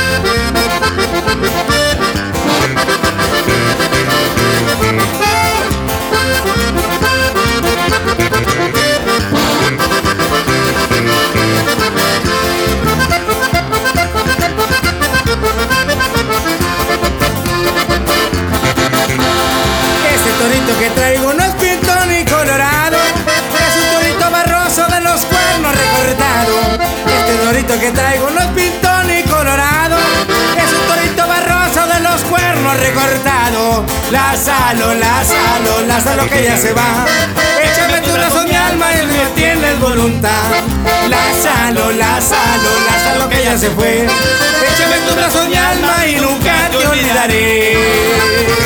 Que traigo no es pintón ni colorado, es un torito barroso de los cuernos recortados. Este torito que traigo no es pintón ni colorado, es un torito barroso de los cuernos recortados. La salo que ya se va. Échame tu razón mi alma y no tienes voluntad. La salo que ya se fue. Échame tu razón mi alma y nunca te olvidaré.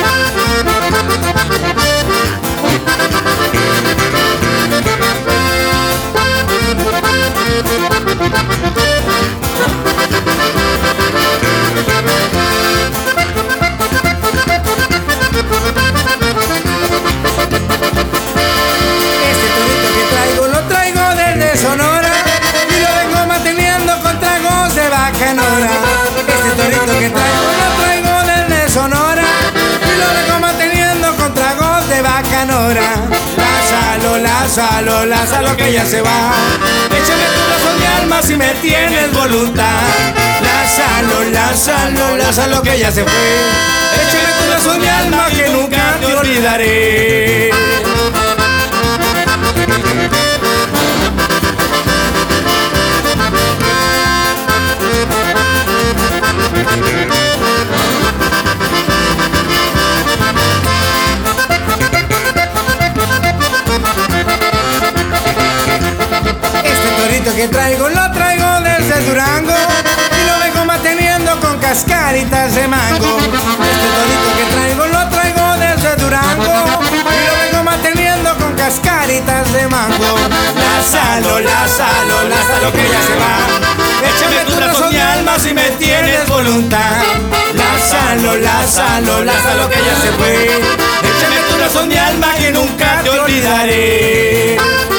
Este torito que traigo lo traigo desde Sonora y lo vengo manteniendo con tragos de bacanora. Este torito que traigo lo traigo desde Sonora y lo vengo manteniendo con tragos de bacanora. La salo que ya se va. Échame tu razón mi alma si me tienes voluntad. La salo que ya se fue. Échame tu razón mi alma que nunca te olvidaré. Que traigo lo traigo desde Durango y lo vengo manteniendo con cascaritas de mango. Este torito que traigo lo traigo desde Durango y lo vengo manteniendo con cascaritas de mango. La salo que ya se va. Échame tu razón mi alma si me tienes voluntad. La salo que ya se fue. Échame tu razón mi alma que nunca te olvidaré.